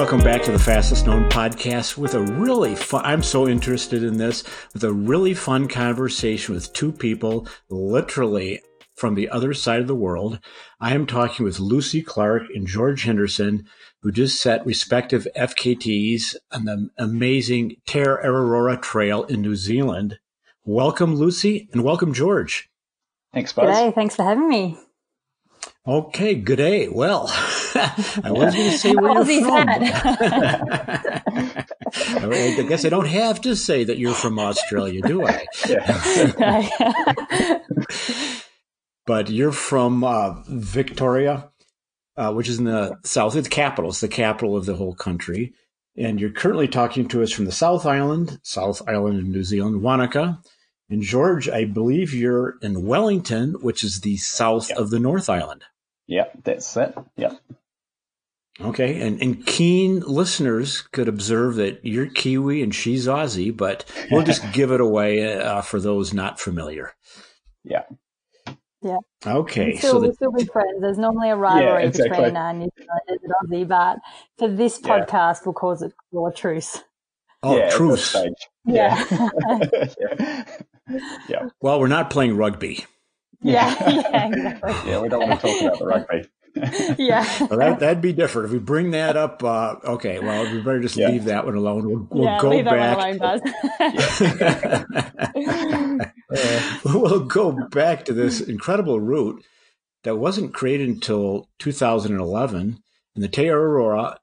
welcome back to the Fastest Known podcast with a really fun, I'm so interested in this, with a really fun conversation with two people literally from the other side of the world. I am talking with Lucy Clark and George Henderson, who just set respective FKTs on the amazing Te Araroa Trail in New Zealand. Welcome, Lucy, and welcome, George. Thanks, Buzz. G'day, thanks for having me. Okay, good day. Well, I was going to say where you're from. I guess I don't have to say that you're from Australia, do I? Yeah. But you're from Victoria, which is in the south. It's the capital. It's the capital of the whole country. And you're currently talking to us from the South Island of New Zealand, Wanaka. And George, I believe you're in Wellington, which is the south of the North Island. Yeah, that's it. Yeah. Okay, and keen listeners could observe that you're Kiwi and she's Aussie, but we'll just give it away for those not familiar. Yeah. Yeah. Okay. We'll still be friends. There's normally a rivalry between New Zealanders and Aussie, but for this podcast, we'll call it truce. Oh, truce. Yeah. Yeah. Well, we're not playing rugby. Yeah, exactly. Yeah, we don't want to talk about the rugby. Yeah. Well, that'd be different. If we bring that up, okay, well, we better just leave that one alone. We'll go leave back. That one alone, Buzz. We'll go back to this incredible route that wasn't created until 2011, and the Te Araroa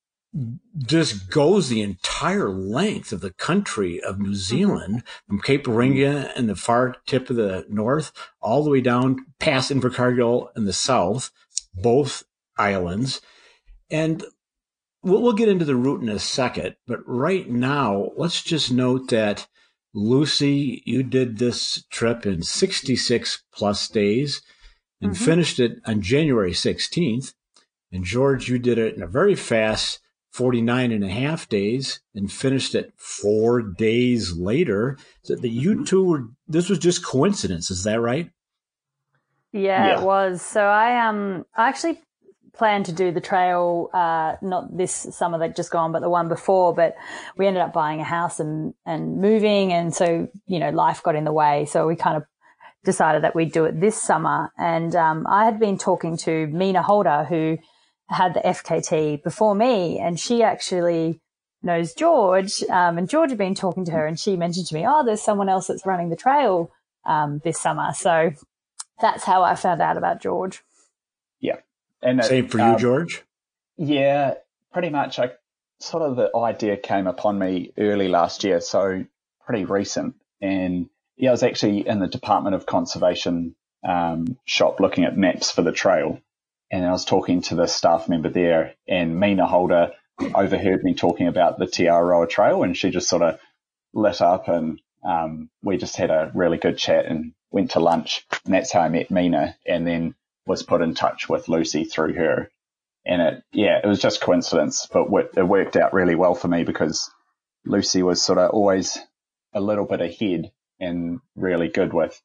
just goes the entire length of the country of New Zealand, from Cape Reinga and the far tip of the north, all the way down past Invercargill in the south, both islands. And we'll get into the route in a second, but right now, let's just note that, Lucy, you did this trip in 66 plus days and finished it on January 16th. And George, you did it in a very fast 49 and a half days and finished it 4 days later. So that you two this was just coincidence. Is that right? Yeah, it was. So I actually planned to do the trail, not this summer that just gone, but the one before, but we ended up buying a house and moving. And so, life got in the way. So we kind of decided that we'd do it this summer. And, I had been talking to Mina Holder, who had the FKT before me, and she actually knows George, and George had been talking to her, and she mentioned to me, there's someone else that's running the trail this summer. So that's how I found out about George. Yeah. And same for you, George? Yeah, pretty much. The idea came upon me early last year, so pretty recent. And I was actually in the Department of Conservation shop looking at maps for the trail. And I was talking to the staff member there, and Mina Holder overheard me talking about the Te Araroa Trail, and she just sort of lit up, and we just had a really good chat and went to lunch. And that's how I met Mina, and then was put in touch with Lucy through her. And it was just coincidence, but it worked out really well for me because Lucy was sort of always a little bit ahead and really good with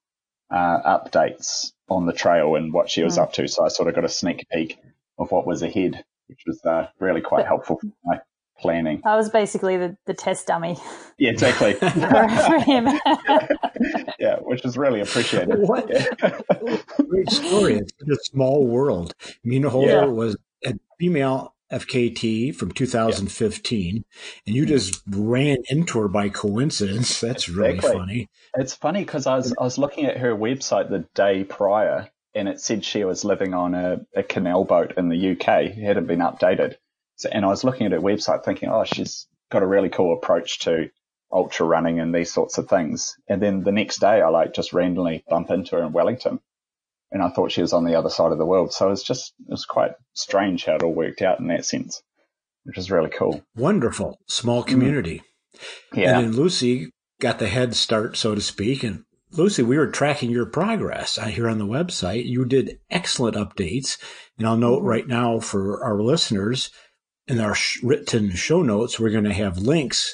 updates on the trail and what she was up to. So I sort of got a sneak peek of what was ahead, which was really quite helpful for my planning. I was basically the test dummy. Yeah, exactly. for him. Yeah, which is really appreciated. What great story. It's a small world. Mina Holder was a female FKT from 2015, and you just ran into her by coincidence. That's really funny. It's funny because I was looking at her website the day prior, and it said she was living on a canal boat in the UK. It hadn't been updated. And I was looking at her website thinking, she's got a really cool approach to ultra running and these sorts of things. And then the next day I just randomly bump into her in Wellington, and I thought she was on the other side of the world. So it was quite strange how it all worked out in that sense, which is really cool. Wonderful. Small community. Yeah. And then Lucy got the head start, so to speak. And Lucy, we were tracking your progress here on the website. You did excellent updates. And I'll note right now for our listeners, in our written show notes, we're going to have links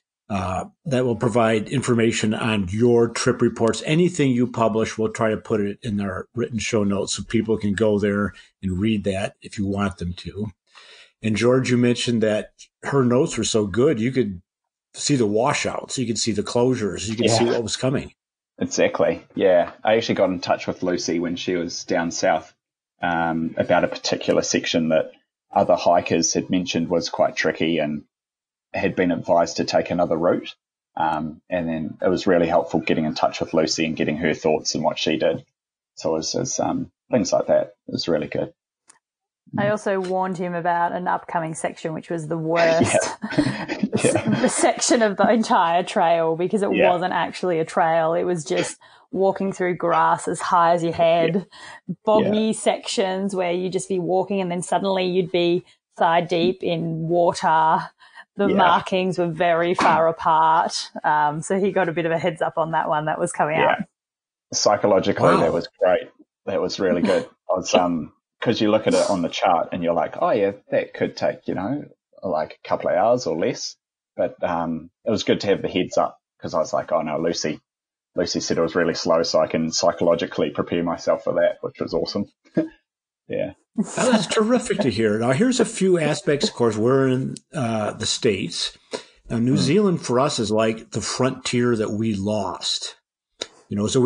that will provide information on your trip reports. Anything you publish, we'll try to put it in our written show notes so people can go there and read that if you want them to. And George, you mentioned that her notes were so good, you could see the washouts, you could see the closures, you could see what was coming. Exactly. Yeah. I actually got in touch with Lucy when she was down south about a particular section that other hikers had mentioned was quite tricky and had been advised to take another route. And then it was really helpful getting in touch with Lucy and getting her thoughts and what she did. So it was things like that. It was really good. I also warned him about an upcoming section, which was the worst section of the entire trail, because it wasn't actually a trail. It was just walking through grass as high as your head, boggy sections where you'd just be walking and then suddenly you'd be thigh deep in water. The markings were very far apart. So he got a bit of a heads up on that one that was coming out. Psychologically, that was great. That was really good. I was, because you look at it on the chart and you're like, oh yeah, that could take, like a couple of hours or less. But it was good to have the heads up, because I was like, oh no, Lucy said it was really slow, so I can psychologically prepare myself for that, which was awesome. Yeah. Oh, that's terrific to hear. Now, here's a few aspects. Of course, we're in the States. Now, New Zealand for us is like the frontier that we lost. So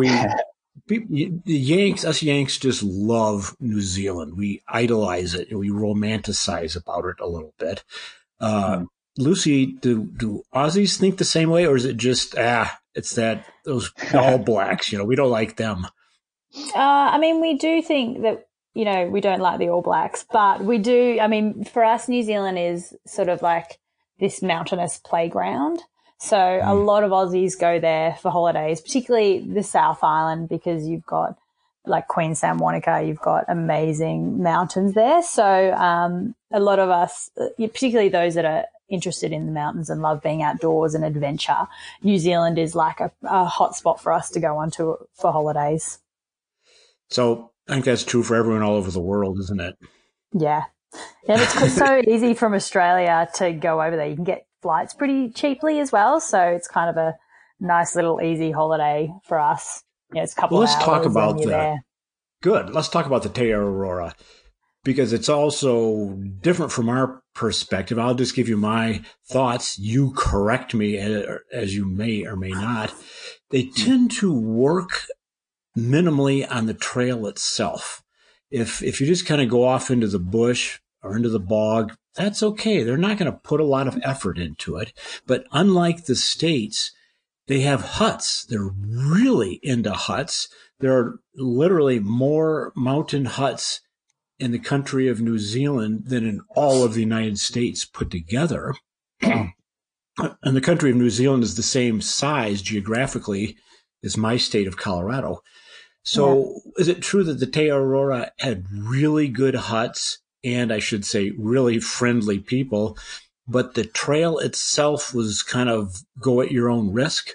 us Yanks just love New Zealand. We idolize it. We romanticize about it a little bit. Lucy, do Aussies think the same way, or is it just, it's those All Blacks, we don't like them? I mean, we do think that, we don't like the All Blacks, but we do. I mean, for us, New Zealand is sort of like this mountainous playground. So a lot of Aussies go there for holidays, particularly the South Island, because you've got like Queen San Monica, you've got amazing mountains there. So a lot of us, particularly those that are interested in the mountains and love being outdoors and adventure, New Zealand is like a hot spot for us to go onto for holidays. So I think that's true for everyone all over the world, isn't it? Yeah. And it's so easy from Australia to go over there. You can get flights pretty cheaply as well. So it's kind of a nice little easy holiday for us. It's a couple of hours. Let's talk about that. There. Good. Let's talk about the Te Aurora, because it's also different from our perspective. I'll just give you my thoughts. You correct me as you may or may not. They tend to work minimally on the trail itself. If you just kind of go off into the bush or into the bog, that's okay. They're not going to put a lot of effort into it. But unlike the States, they have huts. They're really into huts. There are literally more mountain huts in the country of New Zealand than in all of the United States put together. And the country of New Zealand is the same size geographically as my state of Colorado. So is it true that the Te Aurora had really good huts and, I should say, really friendly people, but the trail itself was kind of go at your own risk?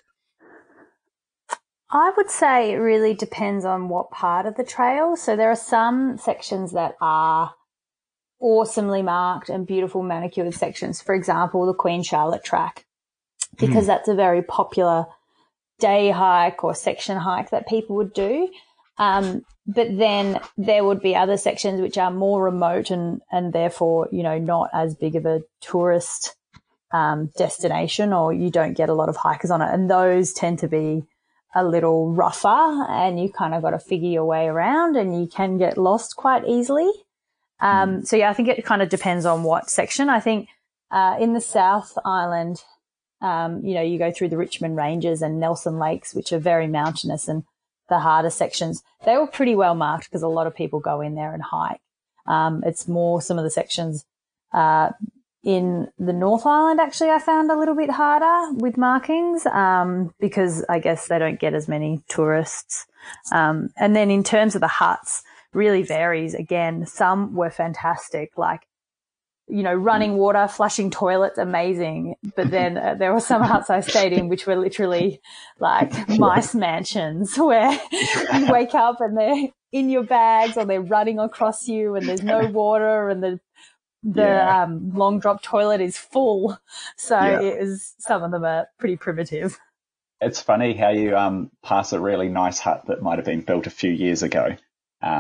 I would say it really depends on what part of the trail. So there are some sections that are awesomely marked and beautiful manicured sections. For example, the Queen Charlotte track, because that's a very popular day hike or section hike that people would do. But then there would be other sections which are more remote and therefore, not as big of a tourist destination, or you don't get a lot of hikers on it. And those tend to be a little rougher, and you kind of got to figure your way around, and you can get lost quite easily. So yeah, I think it kind of depends on what section. I think in the South Island, you go through the Richmond Ranges and Nelson Lakes, which are very mountainous, and the harder sections, they were pretty well marked because a lot of people go in there and hike. It's more some of the sections in the North Island, actually, I found a little bit harder with markings because I guess they don't get as many tourists. And then in terms of the huts, really varies. Again, some were fantastic, like, running water, flushing toilets, amazing. But then there were some huts I stayed in which were literally like mice mansions, where you wake up and they're in your bags or they're running across you and there's no water and the long drop toilet is full. So some of them are pretty primitive. It's funny how you pass a really nice hut that might have been built a few years ago. And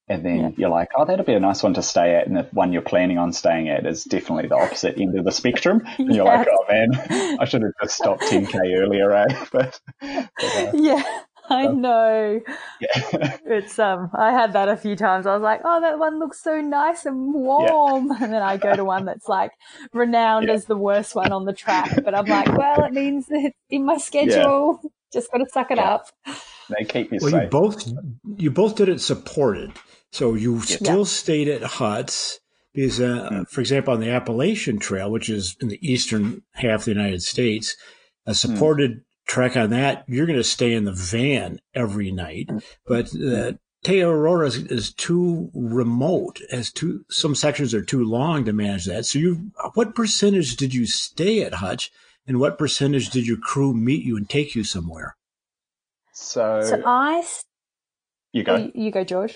And then you're like, oh, that'd be a nice one to stay at. And the one you're planning on staying at is definitely the opposite end of the spectrum. And you're like, oh, man, I should have just stopped 10K earlier, eh? But yeah, I know. Yeah. It's I had that a few times. I was like, oh, that one looks so nice and warm. Yeah. And then I go to one that's like renowned as the worst one on the track. But I'm like, well, it means that it's in my schedule. Yeah. Just got to suck it up. They keep you safe. You both did it supported. So you still stayed at huts because, for example, on the Appalachian Trail, which is in the eastern half of the United States, a supported trek on that, you're going to stay in the van every night. But Te Aurora is too remote, some sections are too long to manage that. So what percentage did you stay at Hutch, and what percentage did your crew meet you and take you somewhere? So you go. You go, George.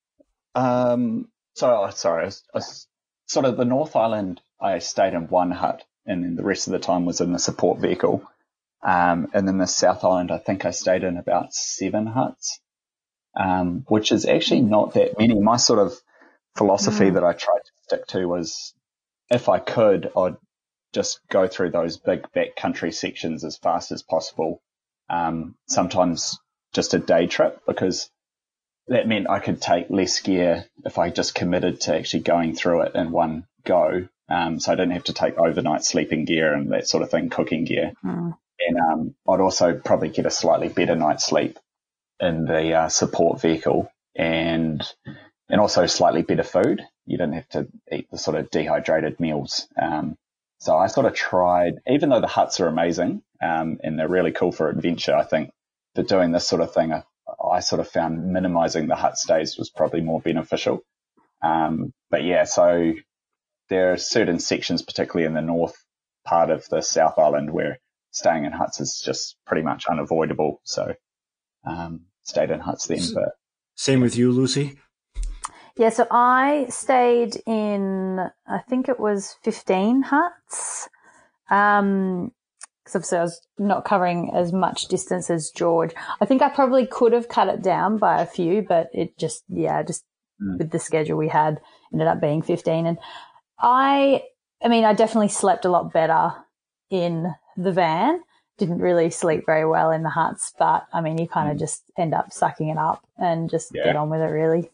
Sorry, I was sort of the North Island, I stayed in one hut, and then the rest of the time was in the support vehicle. And then the South Island, I think I stayed in about 7 huts, which is actually not that many. My sort of philosophy that I tried to stick to was, if I could, I'd just go through those big backcountry sections as fast as possible. Sometimes just a day trip, because that meant I could take less gear if I just committed to actually going through it in one go. So I didn't have to take overnight sleeping gear and that sort of thing, cooking gear. And I'd also probably get a slightly better night's sleep in the support vehicle, and also slightly better food. You didn't have to eat the sort of dehydrated meals. So I sort of tried, even though the huts are amazing and they're really cool for adventure, I think for doing this sort of thing, I sort of found minimizing the hut stays was probably more beneficial. But yeah, so there are certain sections, particularly in the north part of the South Island, where staying in huts is just pretty much unavoidable. So stayed in huts then. But same with you, Lucy? Yeah, so I stayed in, I think it was 15 huts. Because obviously I was not covering as much distance as George. I think I probably could have cut it down by a few, but it just with the schedule we had, ended up being 15. And I mean, I definitely slept a lot better in the van. Didn't really sleep very well in the huts, but I mean, you kind of just end up sucking it up and just get on with it, really.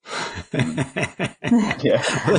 Yeah.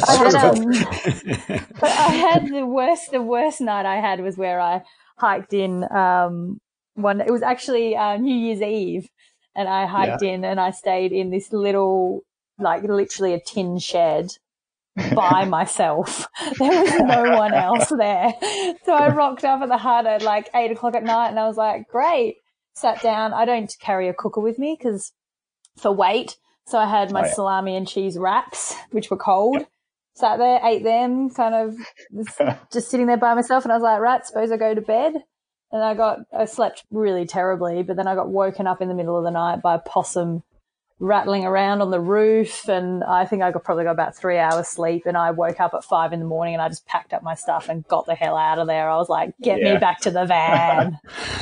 But I had the worst night I had was where I hiked in it was actually New Year's Eve, and I hiked in and I stayed in this little, like literally a tin shed by myself. There was no one else there. So I rocked up at the hut at like 8:00 at night, and I was like, great. Sat down. I don't carry a cooker with me because for weight. So I had my salami and cheese wraps, which were cold. Yep. Sat there, ate them, kind of just sitting there by myself. And I was like, right, suppose I go to bed. And I slept really terribly, but then I got woken up in the middle of the night by a possum rattling around on the roof. And I think I probably got about 3 hours sleep. And I woke up at 5 a.m. and I just packed up my stuff and got the hell out of there. I was like, get me back to the van.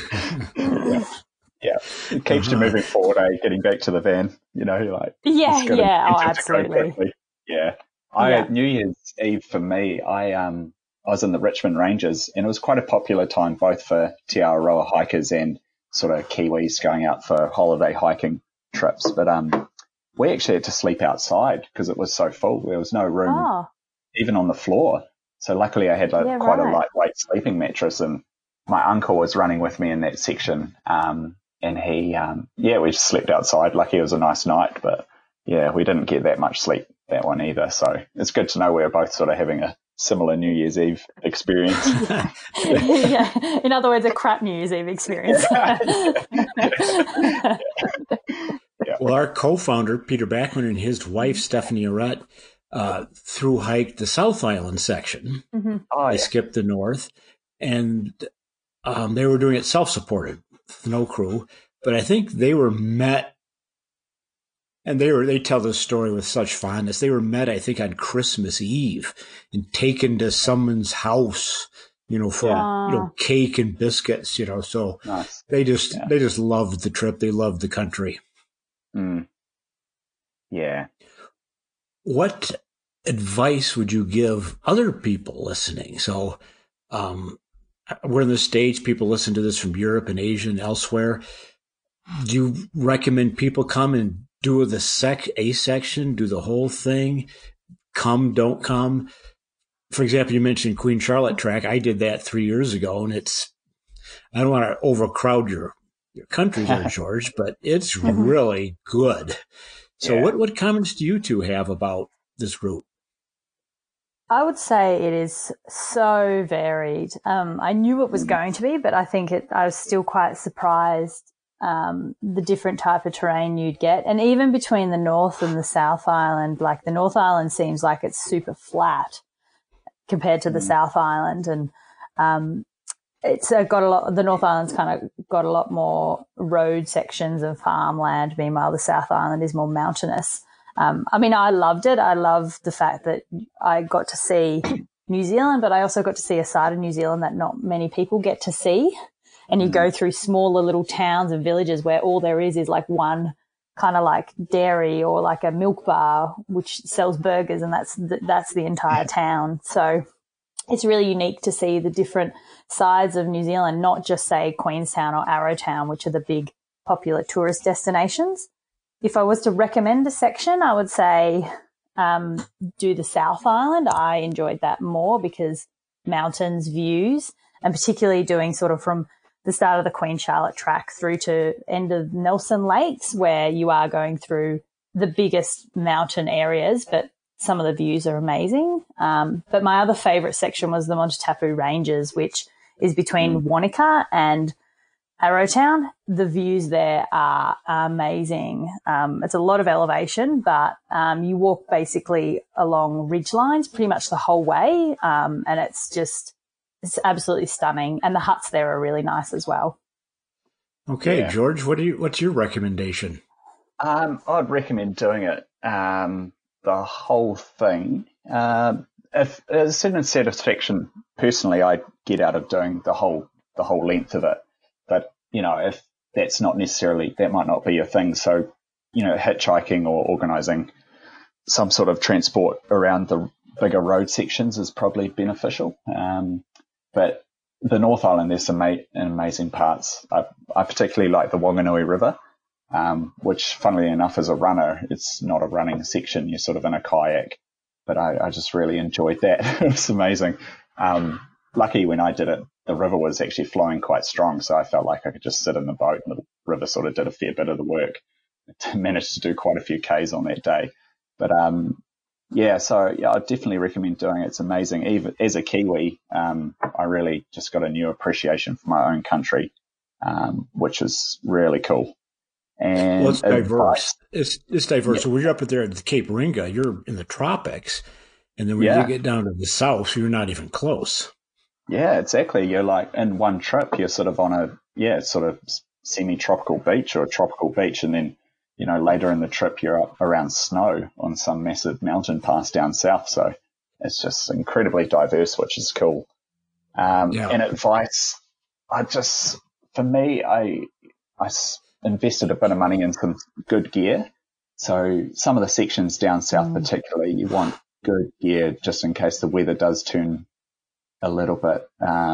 Yeah, it keeps you moving forward, getting back to the van, you're like... absolutely. Yeah. New Year's Eve for me, I was in the Richmond Ranges, and it was quite a popular time both for Te Aroa hikers and sort of Kiwis going out for holiday hiking trips. But we actually had to sleep outside because it was so full. There was no room even on the floor. So luckily I had quite a lightweight sleeping mattress, and my uncle was running with me in that section. And he, we just slept outside. Lucky it was a nice night, but yeah, we didn't get that much sleep that one either. So it's good to know we're both sort of having a similar New Year's Eve experience. Yeah. In other words, a crap New Year's Eve experience. Well, our co-founder, Peter Backman, and his wife, Stephanie Arrett, through hiked the South Island section. Mm-hmm. They skipped the north, and they were doing it self-supported. No crew, but I think they were met, and they tell this story with such fondness. They were met, I think, on Christmas Eve and taken to someone's house, for cake and biscuits, So nice. They just loved the trip. They loved the country. Yeah. what advice would you give other people listening? So, we're in the States, people listen to this from Europe and Asia and elsewhere. Do you recommend people come and do a section, do the whole thing, come, don't come? For example, you mentioned Queen Charlotte track. I did that 3 years ago, and I don't want to overcrowd your country there, George, but it's really good. So what comments do you two have about this route? I would say it is so varied. I knew it was going to be, but I think I was still quite surprised the different type of terrain you'd get. And even between the North and the South Island, like the North Island seems like it's super flat compared to the South Island. And it's got a lot, the North Island's kind of got a lot more road sections and farmland. Meanwhile, the South Island is more mountainous. I mean, I loved it. I love the fact that I got to see New Zealand, but I also got to see a side of New Zealand that not many people get to see. And you go through smaller little towns and villages where all there is like one kind of like dairy or like a milk bar, which sells burgers, and that's the entire town. So it's really unique to see the different sides of New Zealand, not just say Queenstown or Arrowtown, which are the big popular tourist destinations. If I was to recommend a section, I would say do the South Island. I enjoyed that more because mountains, views, and particularly doing sort of from the start of the Queen Charlotte track through to end of Nelson Lakes, where you are going through the biggest mountain areas, but some of the views are amazing. But my other favourite section was the Montatapu Ranges, which is between Wanaka and Arrowtown. The views there are amazing. It's a lot of elevation, but you walk basically along ridge lines pretty much the whole way, and it's absolutely stunning. And the huts there are really nice as well. Okay, George, what's your recommendation? I'd recommend doing it the whole thing. If there's a certain satisfaction personally I get out of doing the whole length of it. But, if that's not necessarily, that might not be your thing. So, hitchhiking or organising some sort of transport around the bigger road sections is probably beneficial. But the North Island, there's some amazing parts. I particularly like the Wanganui River, which funnily enough is a runner. It's not a running section. You're sort of in a kayak, but I just really enjoyed that. It was amazing. Lucky when I did it, the river was actually flowing quite strong, so I felt like I could just sit in the boat and the river sort of did a fair bit of the work. I managed to do quite a few Ks on that day. But I definitely recommend doing it. It's amazing. Even as a Kiwi, I really just got a new appreciation for my own country, which is really cool. And it's diverse. It's diverse. So when you're up there at Cape Ringa, you're in the tropics, and then when you get down to the south, you're not even close. Yeah, exactly. You're like in one trip, you're sort of on a sort of semi-tropical beach or a tropical beach, and then later in the trip you're up around snow on some massive mountain pass down south. So it's just incredibly diverse, which is cool. And advice, for me, I invested a bit of money in some good gear. So some of the sections down south particularly, you want good gear just in case the weather does turn a little bit,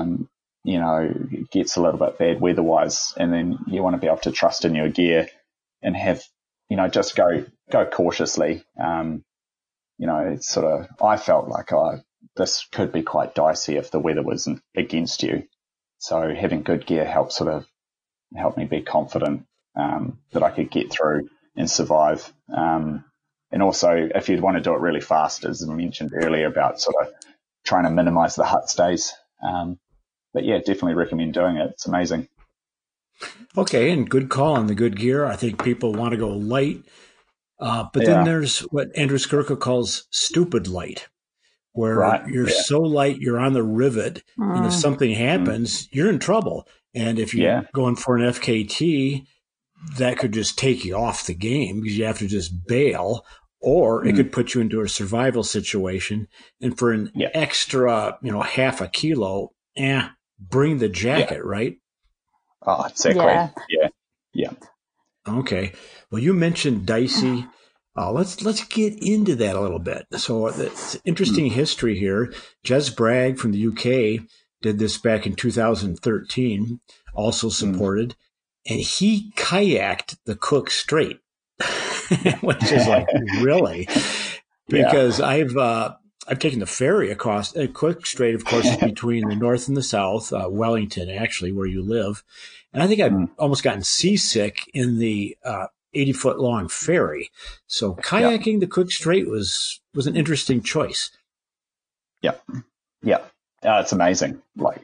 it gets a little bit bad weather-wise, and then you want to be able to trust in your gear and have, just go cautiously. It's sort of, I felt like this could be quite dicey if the weather wasn't against you. So having good gear helped me be confident that I could get through and survive. And also, if you'd want to do it really fast, as I mentioned earlier about sort of trying to minimize the hut stays. But yeah, definitely recommend doing it. It's amazing. Okay, and good call on the good gear. I think people want to go light. But then there's what Andrew Skurka calls stupid light, where you're so light, you're on the rivet, and if something happens, you're in trouble. And if you're going for an FKT, that could just take you off the game because you have to just bail, or it could put you into a survival situation. And for an extra, half a kilo, bring the jacket, right? Oh, exactly. Yeah. Okay. Well, you mentioned dicey. Let's get into that a little bit. So it's interesting history here. Jez Bragg from the UK did this back in 2013, also supported, and he kayaked the Cook Strait, which is like, really? Because I've taken the ferry across Cook Strait, of course, is between the north and the south, Wellington, actually, where you live. And I think I've almost gotten seasick in the 80-foot long ferry. So kayaking the Cook Strait was an interesting choice. Yeah. It's amazing. Like,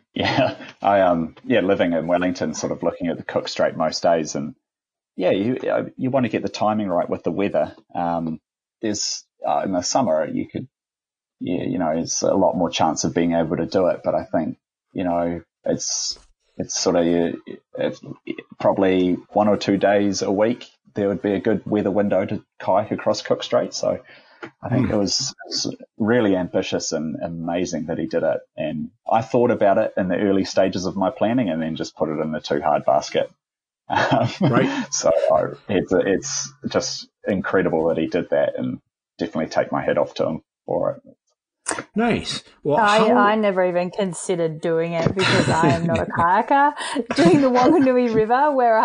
living in Wellington, sort of looking at the Cook Strait most days, and you want to get the timing right with the weather. There's in the summer you could, it's a lot more chance of being able to do it. But I think, it's sort of probably 1 or 2 days a week there would be a good weather window to kayak across Cook Strait. So I think it was really ambitious and amazing that he did it. And I thought about it in the early stages of my planning and then just put it in the too hard basket. Right. So it's just incredible that he did that, and definitely take my hat off to him for it. Nice. Well, I never even considered doing it because I am not a kayaker. Doing the Wanganui River, where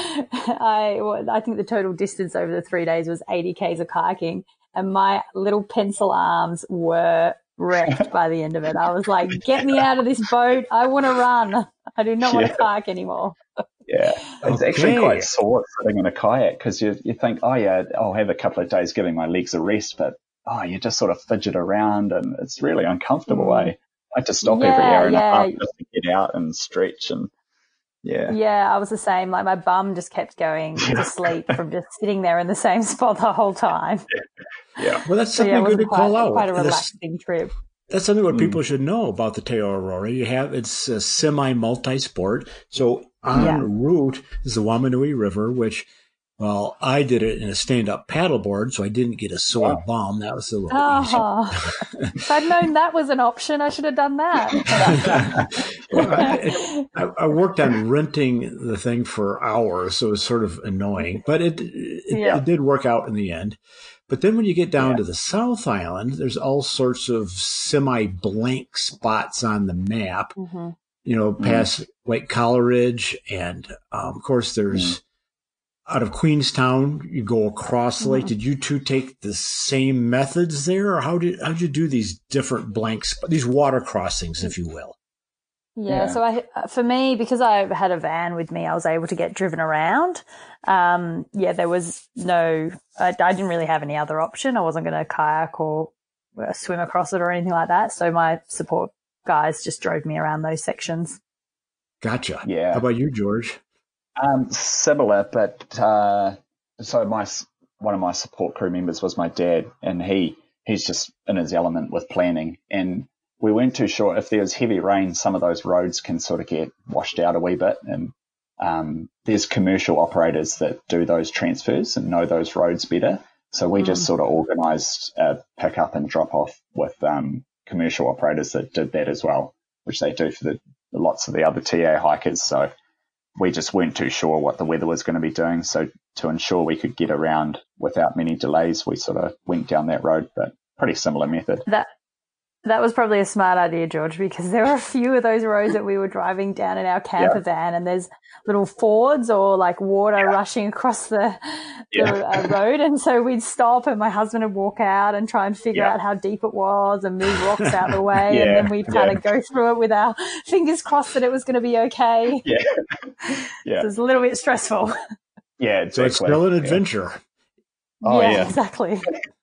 I think the total distance over the 3 days was 80 k's of kayaking, and my little pencil arms were wrecked by the end of it. I was like, "Get me out of this boat! I want to run. I do not want to kayak anymore." Yeah, it's actually quite sore sitting in a kayak because you think, I'll have a couple of days giving my legs a rest, but you just sort of fidget around and it's really uncomfortable. I had to stop every hour and a half just to get out and stretch and Yeah, I was the same. Like my bum just kept going to sleep from just sitting there in the same spot the whole time. Yeah. Well, that's something good to call out. Quite a relaxing trip. That's something what people should know about the Te Aurora. It's a semi-multi-sport. So en route is the Wamanui River, which, well, I did it in a stand-up paddleboard, so I didn't get a sore bum. That was a little easier. If I'd known that was an option, I should have done that. Well, I worked on renting the thing for hours, so it was sort of annoying. But it did work out in the end. But then when you get down to the South Island, there's all sorts of semi-blank spots on the map, past White Coleridge. And, of course, there's out of Queenstown, you go across the lake. Did you two take the same methods there? Or how'd you do these different these water crossings, if you will? Yeah, so for me, because I had a van with me, I was able to get driven around. There was I didn't really have any other option. I wasn't going to kayak or swim across it or anything like that. So my support guys just drove me around those sections. Gotcha. Yeah. How about you, George? Similar, but so one of my support crew members was my dad, and he's just in his element with planning, and we weren't too sure if there's heavy rain, some of those roads can sort of get washed out a wee bit. And there's commercial operators that do those transfers and know those roads better. So we just sort of organised a pick up and drop off with commercial operators that did that as well, which they do for lots of the other TA hikers. So we just weren't too sure what the weather was going to be doing. So to ensure we could get around without many delays, we sort of went down that road, but pretty similar method. That was probably a smart idea, George, because there were a few of those roads that we were driving down in our camper van, and there's little fords or like water rushing across the road. And so we'd stop and my husband would walk out and try and figure out how deep it was and move rocks out of the way. And then we'd kind of go through it with our fingers crossed that it was going to to be okay. Yeah. So it was a little bit stressful. Yeah, exactly. So it's still an adventure. Oh, yeah. Exactly.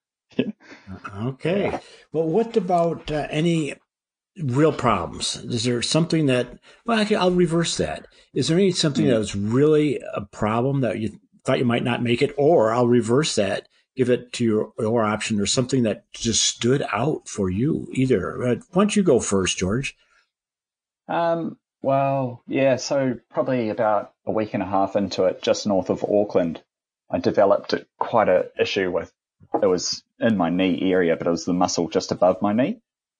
Okay. Well, what about any real problems? Is there something I'll reverse that. Is there something that was really a problem that you thought you might not make it? Or I'll reverse that, give it to your option, or something that just stood out for you either. Why don't you go first, George? So probably about a week and a half into it, just north of Auckland, I developed quite an issue with, it was in my knee area, but it was the muscle just above my knee.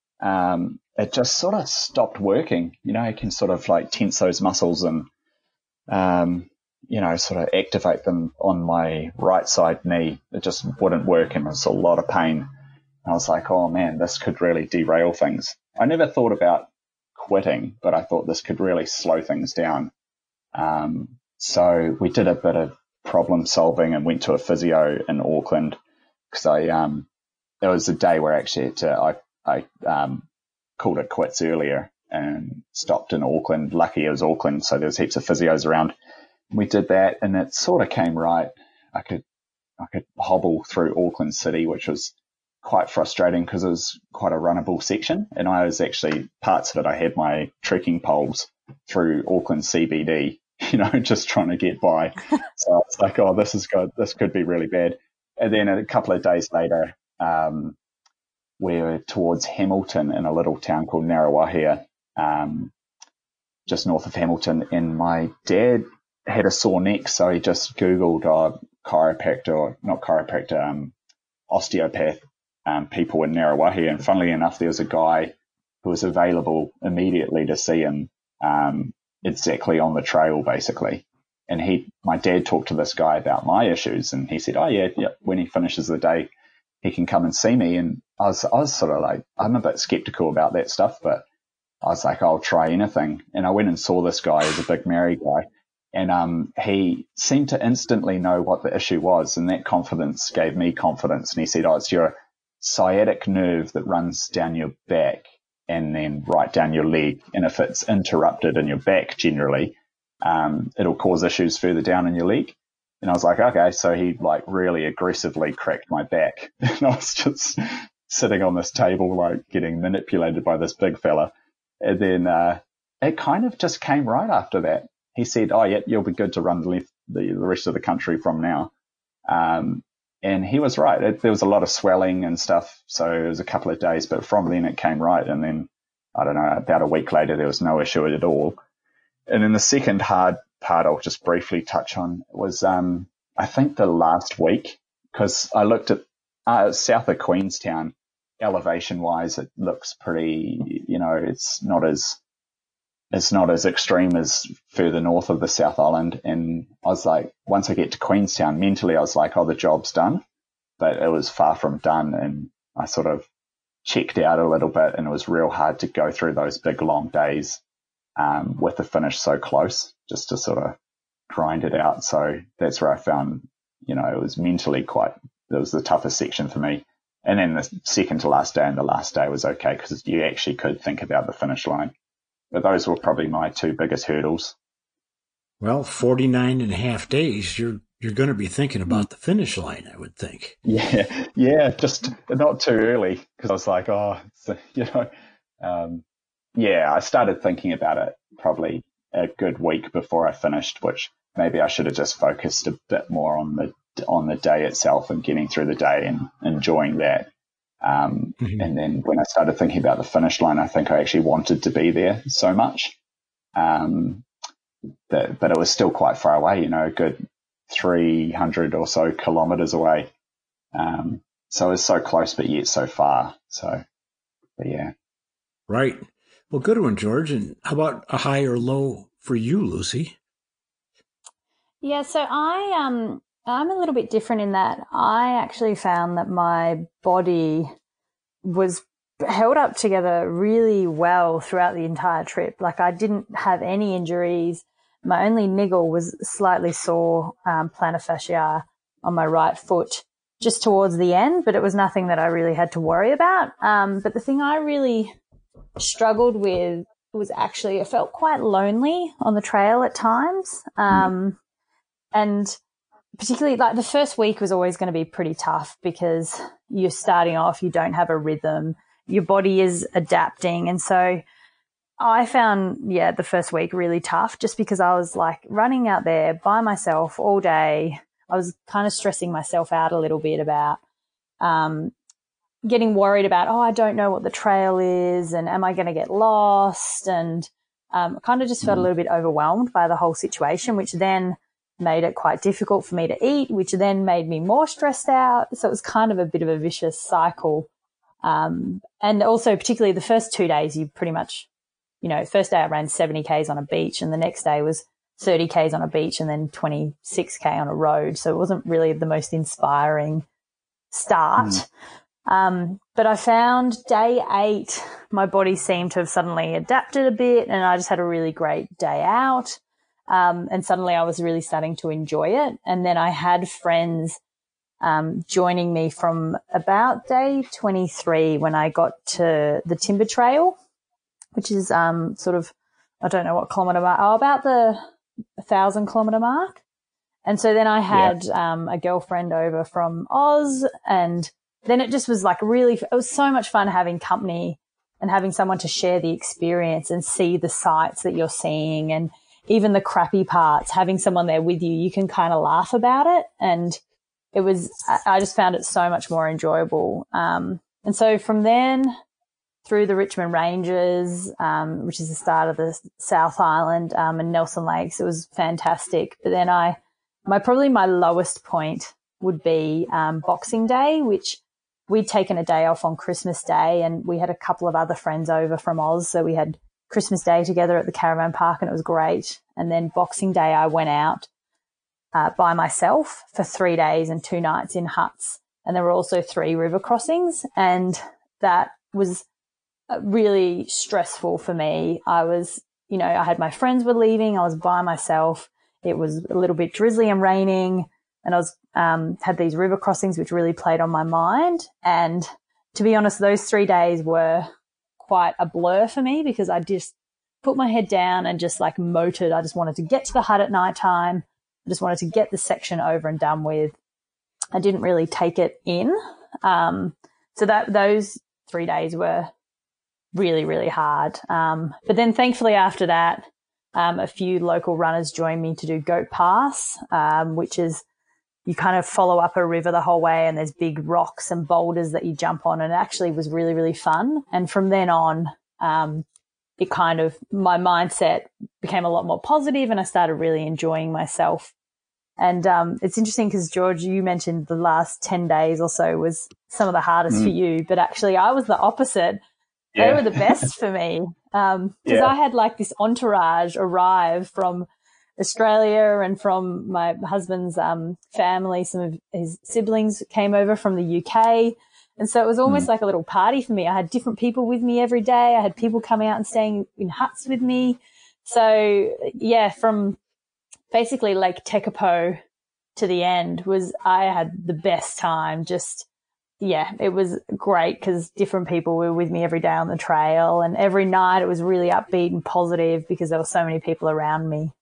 It just sort of stopped working. You can sort of like tense those muscles and, sort of activate them on my right side knee. It just wouldn't work, and it was a lot of pain. I was like, oh man, this could really derail things. I never thought about quitting, but I thought this could really slow things down. So we did a bit of problem solving and went to a physio in Auckland, because there was a day where actually I called it quits earlier and stopped in Auckland. Lucky it was Auckland, so there was heaps of physios around. We did that, and it sort of came right. I could hobble through Auckland City, which was quite frustrating because it was quite a runnable section, and I was actually, parts of it, I had my trekking poles through Auckland CBD, just trying to get by. So I was like, oh, this is good. This could be really bad. And then a couple of days later, we're towards Hamilton in a little town called Ngaruawahia, just north of Hamilton, and my dad had a sore neck, so he just Googled osteopath people in Ngaruawahia, and funnily enough, there was a guy who was available immediately to see him, exactly on the trail, basically. And my dad talked to this guy about my issues, and he said, oh yeah, when he finishes the day, he can come and see me. And I was sort of like, I'm a bit skeptical about that stuff, but I was like, I'll try anything. And I went and saw this guy. He was a big Maori guy, and he seemed to instantly know what the issue was, and that confidence gave me confidence. And he said, oh, it's your sciatic nerve that runs down your back and then right down your leg, and if it's interrupted in your back generally, it'll cause issues further down in your leg. And I was like, okay. So he like really aggressively cracked my back, and I was just sitting on this table like getting manipulated by this big fella. And then it kind of just came right after that. He said, oh yeah, you'll be good to run the rest of the country from now. And he was right. There was a lot of swelling and stuff, so it was a couple of days, but from then it came right. And then, I don't know, about a week later, there was no issue at all. And then the second hard part I'll just briefly touch on was, I think the last week, because I looked at south of Queenstown, elevation-wise, it looks pretty, it's not as extreme as further north of the South Island. And I was like, once I get to Queenstown, mentally I was like, oh, the job's done. But it was far from done, and I sort of checked out a little bit, and it was real hard to go through those big long days with the finish so close, just to sort of grind it out. So that's where I found, it was mentally it was the toughest section for me. And then the second to last day and the last day was okay, because you actually could think about the finish line. But those were probably my two biggest hurdles. Well, 49 and a half days, you're going to be thinking about the finish line, I would think. Yeah, just not too early, because I was like, I started thinking about it probably a good week before I finished, which maybe I should have just focused a bit more on the day itself and getting through the day and enjoying that. And then when I started thinking about the finish line, I think I actually wanted to be there so much. But it was still quite far away, a good 300 or so kilometers away. So it was so close, but yet so far. So, but yeah. Right. Well, good one, George. And how about a high or low for you, Lucy? Yeah, so I'm a little bit different in that I actually found that my body was held up together really well throughout the entire trip. Like, I didn't have any injuries. My only niggle was slightly sore plantar fascia on my right foot just towards the end, but it was nothing that I really had to worry about. But the thing I really struggled with was actually I felt quite lonely on the trail at times. And particularly like the first week was always going to be pretty tough because you're starting off, you don't have a rhythm, your body is adapting. And so I found, the first week really tough just because I was like running out there by myself all day. I was kind of stressing myself out a little bit about getting worried about, I don't know what the trail is and am I going to get lost? And kind of just felt a little bit overwhelmed by the whole situation, which then made it quite difficult for me to eat, which then made me more stressed out. So it was kind of a bit of a vicious cycle. And also particularly the first 2 days, you pretty much, first day I ran 70 Ks on a beach and the next day was 30 Ks on a beach and then 26K on a road. So it wasn't really the most inspiring start. But I found day 8, my body seemed to have suddenly adapted a bit, and I just had a really great day out. And suddenly I was really starting to enjoy it. And then I had friends joining me from about day 23 when I got to the Timber Trail, which is sort of, I don't know what kilometre mark, about the 1,000 kilometre mark. And so then I had a girlfriend over from Oz, and then it just was like it was so much fun having company and having someone to share the experience and see the sights that you're seeing, and even the crappy parts, having someone there with you, you can kind of laugh about it. And I just found it so much more enjoyable. And so from then through the Richmond Ranges, which is the start of the South Island, and Nelson Lakes, it was fantastic. But then probably my lowest point would be Boxing Day, which we'd taken a day off on Christmas Day, and we had a couple of other friends over from Oz. So we had Christmas Day together at the caravan park, and it was great. And then Boxing Day, I went out by myself for 3 days and 2 nights in huts. And there were also 3 river crossings, and that was really stressful for me. I was, I had my friends were leaving. I was by myself. It was a little bit drizzly and raining, and I was had these river crossings which really played on my mind. And to be honest, those 3 days were quite a blur for me because I just put my head down and just like motored. I just wanted to get to the hut at nighttime. I just wanted to get the section over and done with. I didn't really take it in. So those 3 days were really, really hard. But then thankfully after that, a few local runners joined me to do Goat Pass, which is you kind of follow up a river the whole way, and there's big rocks and boulders that you jump on, and it actually was really, really fun. And from then on, it kind of, my mindset became a lot more positive, and I started really enjoying myself. And it's interesting because, George, you mentioned the last 10 days or so was some of the hardest for you, but actually I was the opposite. Yeah. They were the best for me because I had like this entourage arrive from Australia and from my husband's family. Some of his siblings came over from the UK. And so it was almost like a little party for me. I had different people with me every day. I had people coming out and staying in huts with me. So, yeah, from basically Lake Tekapo to the end I had the best time. It was great because different people were with me every day on the trail, and every night it was really upbeat and positive because there were so many people around me.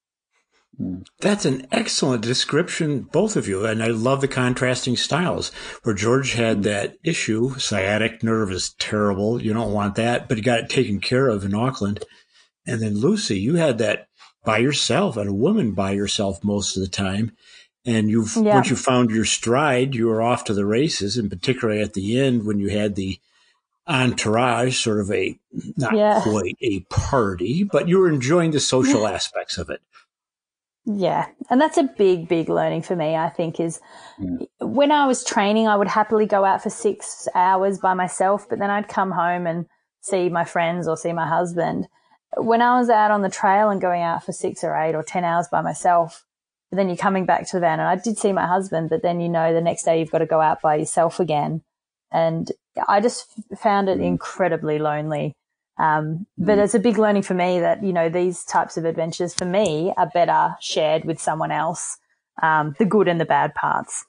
That's an excellent description, both of you. And I love the contrasting styles where George had that issue. Sciatic nerve is terrible. You don't want that, but you got it taken care of in Auckland. And then Lucy, you had that by yourself, and a woman by yourself most of the time. And once you found your stride, you were off to the races, and particularly at the end when you had the entourage, sort of not quite a party, but you were enjoying the social aspects of it. Yeah. And that's a big, big learning for me, I think, is when I was training, I would happily go out for 6 hours by myself, but then I'd come home and see my friends or see my husband. When I was out on the trail and going out for 6 or 8 or 10 hours by myself, but then you're coming back to the van, and I did see my husband, but then, the next day you've got to go out by yourself again. And I just found it incredibly lonely. But it's a big learning for me that, these types of adventures for me are better shared with someone else, the good and the bad parts.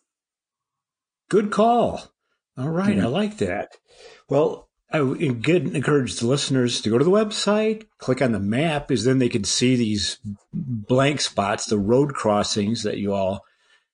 Good call. All right. I like that. Well, I would encourage the listeners to go to the website, click on the map, because then they can see these blank spots, the road crossings that you all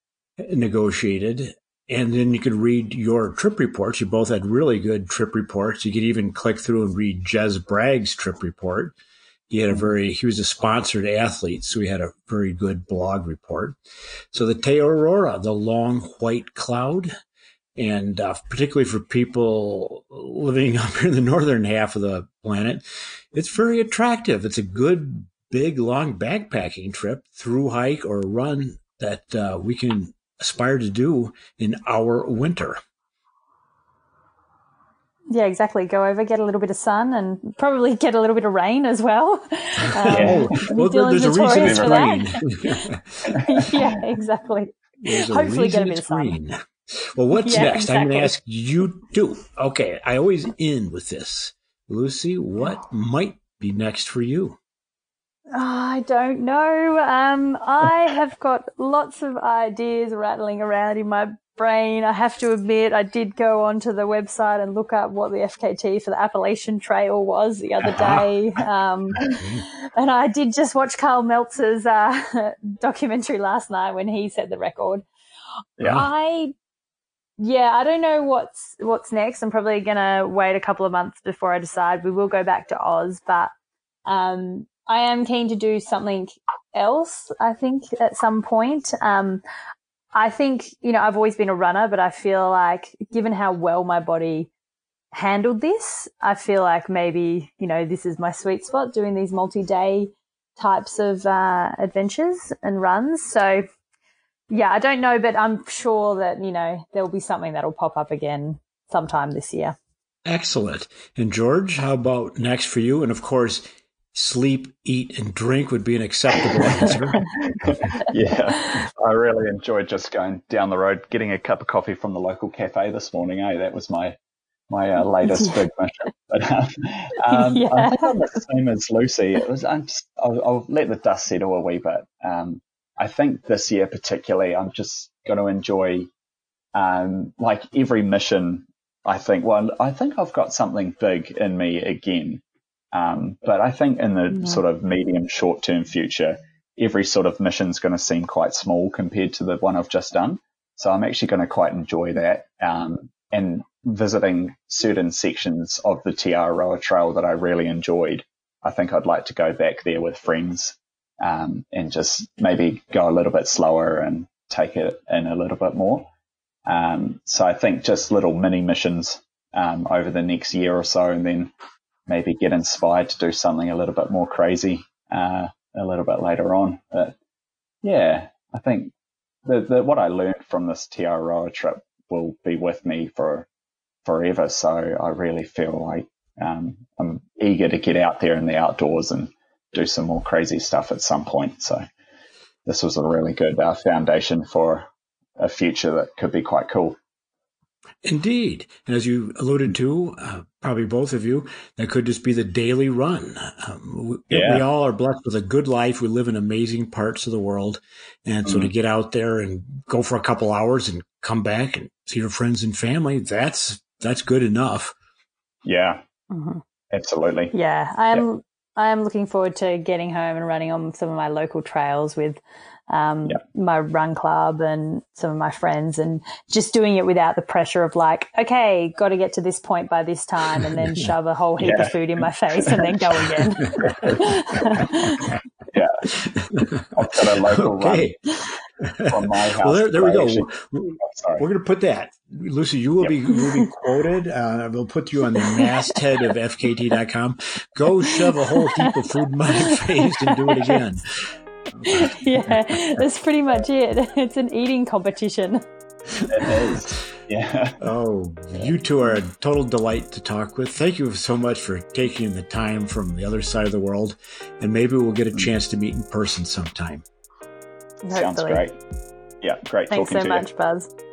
negotiated. And then you could read your trip reports. You both had really good trip reports. You could even click through and read Jez Bragg's trip report. He was a sponsored athlete, so he had a very good blog report. So the Te Aurora, the long white cloud, and particularly for people living up here in the northern half of the planet, it's very attractive. It's a good, big, long backpacking trip, through hike or run that we can aspire to do in our winter. yeah, exactly. Go over, get a little bit of sun, and probably get a little bit of rain as well. Well, there's a reason it's green. Yeah, exactly. Hopefully get a bit of sun. Green. Well, what's next? Exactly. I'm going to ask you two. Okay, I always end with this. Lucy, what might be next for you? I don't know. I have got lots of ideas rattling around in my brain. I have to admit, I did go onto the website and look up what the FKT for the Appalachian Trail was the other day. And I did just watch Carl Meltzer's documentary last night when he set the record. Yeah. I don't know what's next. I'm probably going to wait a couple of months before I decide. We will go back to Oz, but I am keen to do something else, I think, at some point. I think, I've always been a runner, but I feel like given how well my body handled this, I feel like maybe, this is my sweet spot, doing these multi-day types of adventures and runs. So, yeah, I don't know, but I'm sure that, there'll be something that'll pop up again sometime this year. Excellent. And George, how about next for you? And of course, sleep, eat, and drink would be an acceptable answer. Yeah, I really enjoyed just going down the road, getting a cup of coffee from the local cafe this morning. That was my latest big mission. But I think I'm the same as Lucy. I'll let the dust settle a wee bit. I think this year particularly, I'm just going to enjoy like every mission. I think I've got something big in me again. But I think in the sort of medium short-term future, every sort of mission's going to seem quite small compared to the one I've just done. So I'm actually going to quite enjoy that. And visiting certain sections of the Te Aroha Trail that I really enjoyed, I think I'd like to go back there with friends, and just maybe go a little bit slower and take it in a little bit more. So I think just little mini missions, over the next year or so, and then maybe get inspired to do something a little bit more crazy a little bit later on. But yeah, I think what I learned from this Te Aroha trip will be with me for forever. So I really feel like I'm eager to get out there in the outdoors and do some more crazy stuff at some point. So this was a really good foundation for a future that could be quite cool. Indeed. And as you alluded to, probably both of you, that could just be the daily run. We all are blessed with a good life. We live in amazing parts of the world. And so to get out there and go for a couple hours and come back and see your friends and family, that's good enough. Yeah, absolutely. Yeah, I am looking forward to getting home and running on some of my local trails with my run club and some of my friends, and just doing it without the pressure of like, okay, got to get to this point by this time, and then shove a whole heap of food in my face and then go again. I've got a local run from my house. Well, there we go. We're going to put that. Lucy, you will be quoted. We'll put you on the masthead of FKT.com. Go shove a whole heap of food in my face and do it again. Yeah, that's pretty much it. It's an eating competition. It is. Yeah. Oh, you two are a total delight to talk with. Thank you so much for taking the time from the other side of the world, and maybe we'll get a chance to meet in person sometime. Hopefully. Sounds great. Yeah, great Thanks talking to you. Thanks so much, Buzz.